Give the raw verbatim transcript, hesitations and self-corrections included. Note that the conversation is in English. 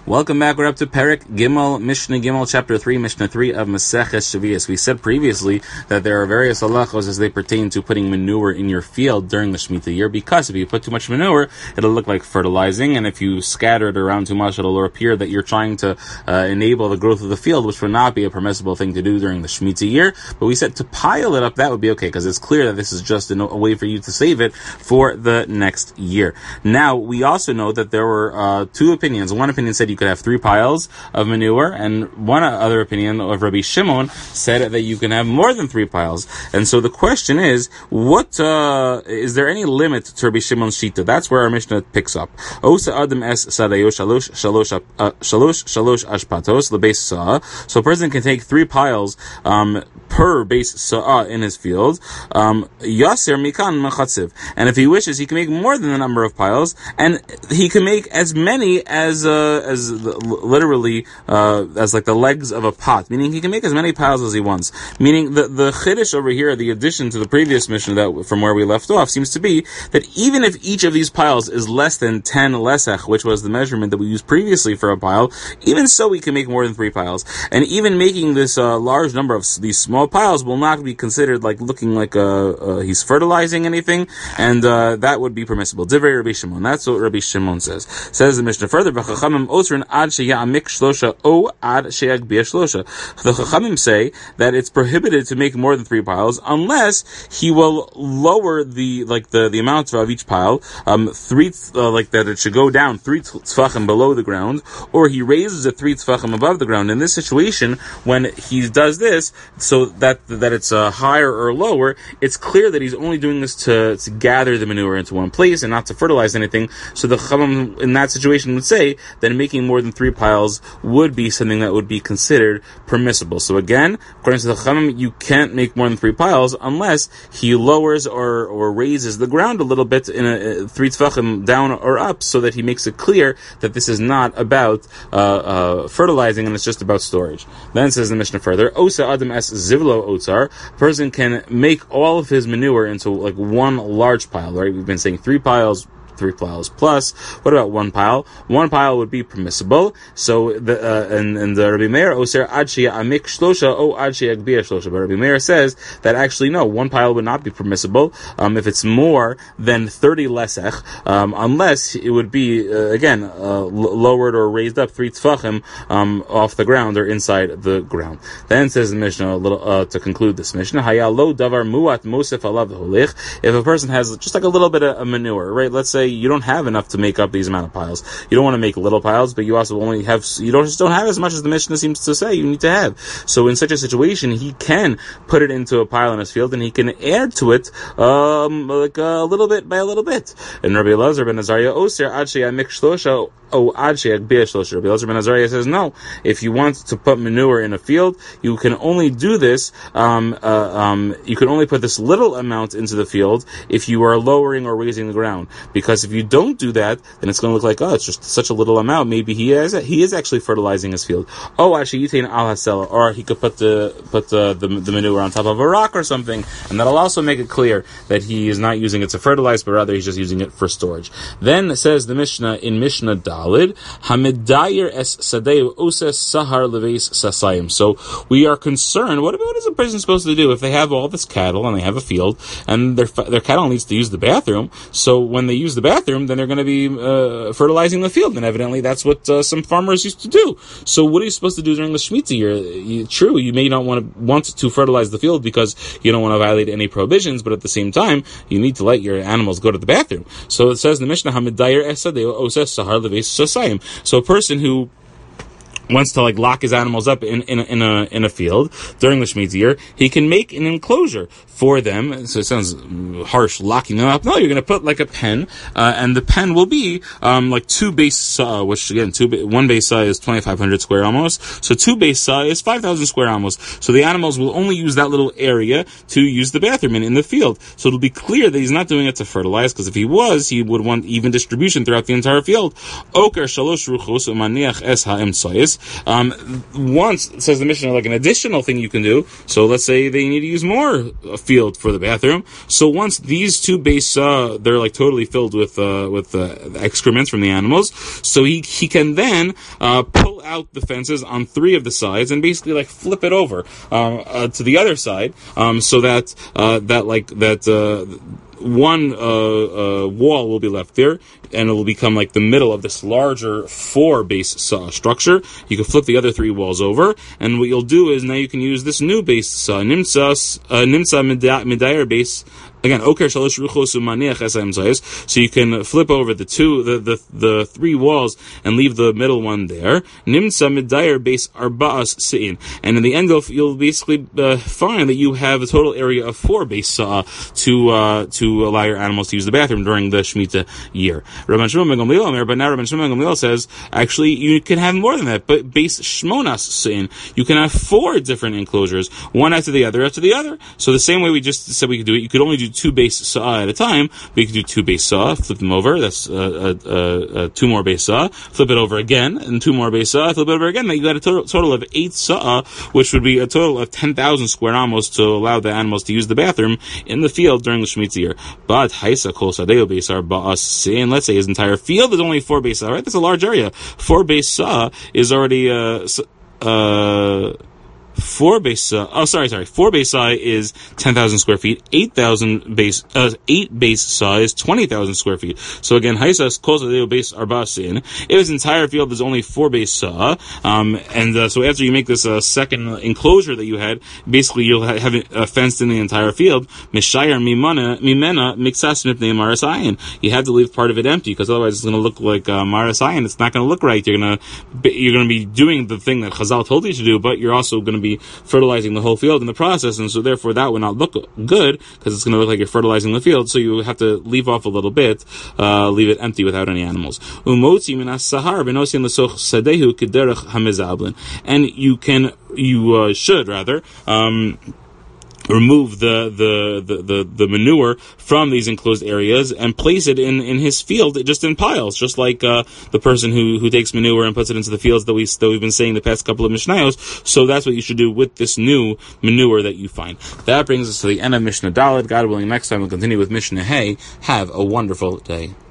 Welcome back. We're up to Perek Gimel, Mishnah Gimel, Chapter three, Mishnah three of Maseches Shavios. We said previously that there are various halachos as they pertain to putting manure in your field during the Shemitah year, because if you put too much manure, it'll look like fertilizing, and if you scatter it around too much, it'll appear that you're trying to uh, enable the growth of the field, which would not be a permissible thing to do during the Shemitah year. But we said to pile it up, that would be okay, because it's clear that this is just a way for you to save it for the next year. Now, we also know that there were uh, two opinions. One opinion said you could have three piles of manure, and one other opinion of Rabbi Shimon said that you can have more than three piles. And so the question is, what uh, is there any limit to Rabbi Shimon's shita? That's where our Mishnah picks up. Osa adam es sadayo shalosh shalosh shalosh shalosh ashpatos lebeis sa'a. So a person can take three piles um, per base sa'a in his field. Um, Yaser mikan machatziv. And if he wishes, he can make more than the number of piles, and he can make as many as uh, as literally uh, as like the legs of a pot, meaning he can make as many piles as he wants. Meaning the the chiddush over here, the addition to the previous mission that from where we left off, seems to be that even if each of these piles is less than ten lesech, which was the measurement that we used previously for a pile, even so we can make more than three piles. And even making this uh, large number of these small piles will not be considered like looking like uh, uh, he's fertilizing anything, and uh, that would be permissible. Divrei Rabbi Shimon. That's what Rabbi Shimon says. Says the Mishnah further, V'chachamim osrin ad sheya'amik shlosha o ad sheyagbia shlosha. The Chachamim say that it's prohibited to make more than three piles unless he will lower the like the, the amount of each pile, um, three uh, like that it should go down three tefachim below the ground, or he raises it three tefachim above the ground. In this situation, when he does this, so that that it's uh, higher or lower, it's clear that he's only doing this to, to gather the manure into one place and not to fertilize anything. So the Chachamim in that situation would say that making more than three piles would be something that would be considered permissible. So again, according to the Chachamim, you can't make more than three piles unless he lowers or, or raises the ground a little bit in a, a three tefachim down or up, so that he makes it clear that this is not about uh, uh, fertilizing and it's just about storage. Then says the Mishnah further, Osa Adam es Zivlo Otzar, a person can make all of his manure into like one large pile, right? We've been saying three piles, three piles plus. What about one pile? One pile would be permissible. So the uh, and and the Rabbi Meir oser ad she'amik shlosha o ad she'yagbia shlosha. But Rabbi Meir says that actually no, one pile would not be permissible um, if it's more than thirty lesech, um, unless it would be uh, again uh, l- lowered or raised up three tefachim um, off the ground or inside the ground. Then says the Mishnah a little uh, to conclude this Mishnah, Haya lo davar muat mosef alav holich. If a person has just like a little bit of manure, right? Let's say you don't have enough to make up these amount of piles. You don't want to make little piles, but you also only have, you don't just don't have as much as the Mishnah seems to say you need to have. So in such a situation, he can put it into a pile in his field, and he can add to it, um, like a little bit by a little bit. And Rabbi Elazar ben Azariah Oser ad she'amik shlosha o ad she'yagbia shlosha. Rabbi Elazar ben Azariah says no. If you want to put manure in a field, you can only do this. Um, uh, um, you can only put this little amount into the field if you are lowering or raising the ground, because if you don't do that, then it's going to look like, oh, it's just such a little amount. Maybe he is he is actually fertilizing his field. Oh, actually, yitain al hasela, or he could put the put the, the the manure on top of a rock or something, and that'll also make it clear that he is not using it to fertilize, but rather he's just using it for storage. Then says the Mishnah in Mishnah Dalid, Hamidayer es sadeu oses sahar leves sasayim. So we are concerned. What, what is a person supposed to do if they have all this cattle and they have a field and their their cattle needs to use the bathroom? So when they use the bathroom, then they're going to be uh, fertilizing the field, and evidently that's what uh, some farmers used to do. So what are you supposed to do during the Shemitah year? You, true, you may not want to want to fertilize the field because you don't want to violate any prohibitions, but at the same time, you need to let your animals go to the bathroom. So it says in the Mishnah, Hamidayer esadeu oses sahar leves sasayim. So a person who wants to like lock his animals up in, in, in a in a field during the Shemitah year, he can make an enclosure for them. So it sounds harsh, locking them up. No, you're going to put like a pen, uh, and the pen will be um, like two base saw, which again, two one base saw is twenty-five hundred square almost. So two base saw is five thousand square almost. So the animals will only use that little area to use the bathroom in, in the field. So it'll be clear that he's not doing it to fertilize, because if he was, he would want even distribution throughout the entire field. Oker shalosh ruchos umaniach es ha'emsoyes. um, once, says the Mishnah, like an additional thing you can do, so let's say they need to use more field for the bathroom, so once these two base, uh, they're like totally filled with, uh, with, uh, excrements from the animals, so he, he can then, uh, pull out the fences on three of the sides and basically like flip it over, um, uh, to the other side, um, so that, uh, that like, that, uh, one uh, uh, wall will be left there, and it will become like the middle of this larger four base uh, structure. You can flip the other three walls over, and what you'll do is now you can use this new base, uh, nimsa uh, nimsa midayer base. Again, oker shalosh ruchos umaniach esayim zayis. So you can flip over the two, the, the, the three walls and leave the middle one there. Nimsa midayer base arba'as sein. And in the end, you'll, you'll basically uh, find that you have a total area of four base uh, to uh, to allow your animals to use the bathroom during the Shemitah year. Rabban Shimon ben Gamliel Omer, but now Rabban Shimon ben Gamliel says actually you can have more than that. But base shmonas sein, you can have four different enclosures, one after the other after the other. So the same way we just said we could do it, you could only do two base saw at a time. We could do two base saw, flip them over. That's uh, uh, uh, two more base saw. Flip it over again, and two more base saw. Flip it over again. Now you got a total, total of eight saw, which would be a total of ten thousand square amos to allow the animals to use the bathroom in the field during the Shemitah year. But haisa kol sadeo base are ba'as, and let's say his entire field is only four base saw. Right, that's a large area. Four base saw is already uh uh. Four base saw, oh sorry, sorry, four base saw is ten thousand square feet, eight thousand base, uh, eight base saw is twenty thousand square feet. So again, Haisas calls it base arbasin. If his entire field is only four base saw, um, and, uh, so after you make this, uh, second enclosure that you had, basically you'll ha- have it uh, fenced in the entire field. Mishayar mimana, mimena, mixas mipnei marasayin. You have to leave part of it empty, because otherwise it's gonna look like, uh, marasayin. It's not gonna look right. You're gonna, be, you're gonna be doing the thing that Chazal told you to do, but you're also gonna be fertilizing the whole field in the process, and so therefore that would not look good because it's going to look like you're fertilizing the field. So you have to leave off a little bit, uh, leave it empty without any animals. And you can, you uh, should rather. Um, remove the, the, the, the, the manure from these enclosed areas and place it in, in his field just in piles, just like, uh, the person who, who takes manure and puts it into the fields that we, that we've been saying the past couple of Mishnayos. So that's what you should do with this new manure that you find. That brings us to the end of Mishnah Daled. God willing, next time we'll continue with Mishnah Hay. Have a wonderful day.